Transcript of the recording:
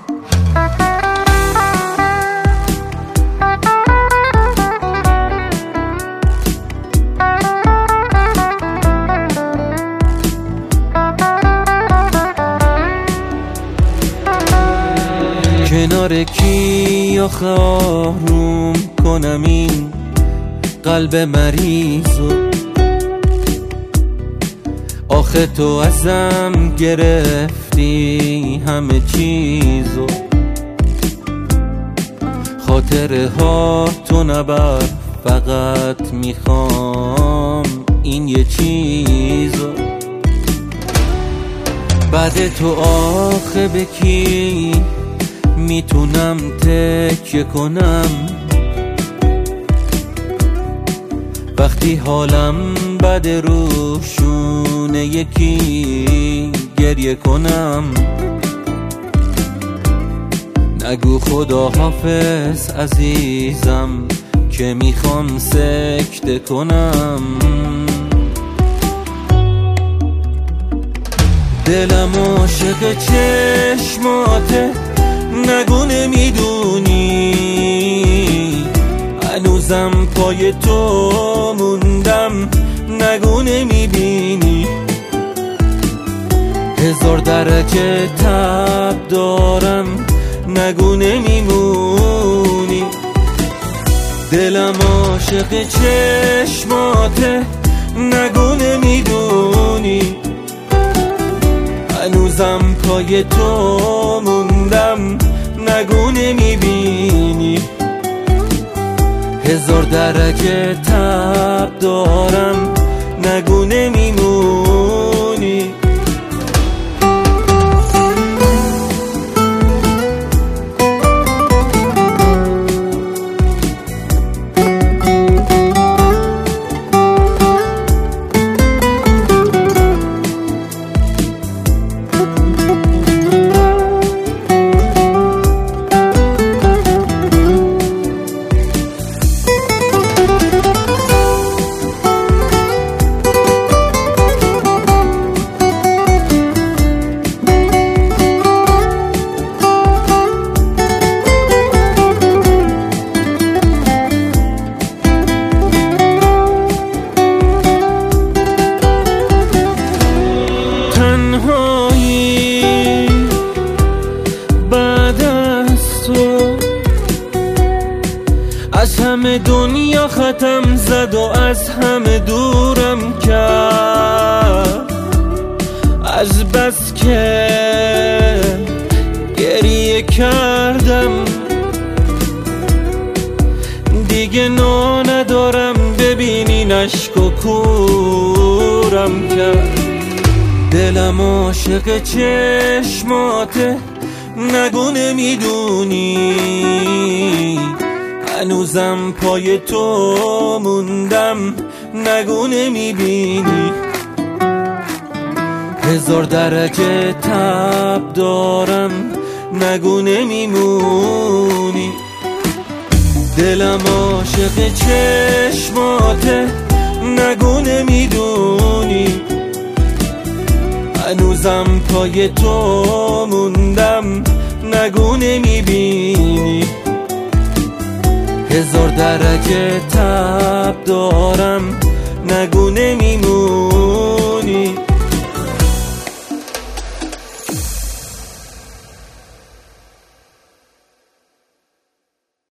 کنار کی آخه آروم کنم این قلب مریضو؟ آخه تو ازم گرفتی همه چیزو، خاطره ها تو نبر، فقط میخوام این یه چیزو. بعد تو آخه به کی میتونم تکیه کنم وقتی حالم بد روشونه یکی گریه کنم؟ نگو خدا حافظ عزیزم که میخوام سکته کنم. دلم عاشق چشماته، نگو نمیدونی هنوزم پای تو موندم، نگو نمیبینی 1000 درجه تب دارم، نگو نمیمونی. دلم عاشق چشماته، نگو نمیدونی هنوزم پای تو موندم، نگو نمیبینی 1000 درجه تب دارم، نگو نمیمونی. از همه دنیا ختم زد و از همه دورم کرد، از بس که گریه کردم دیگه ندارم، ببینین اشک و کورم کرد. دلم عاشق چشماته، نگو نمیدونی هنوزم پای تو موندم، نگو نمیبینی 1000 درجه تب دارم، نگو نمیمونی. دلم عاشق چشماته، نگو نمیدونی هنوزم پای تو موندم، نگو نمیبینی 1000 درجه تب دارم، نگو نمیمونی.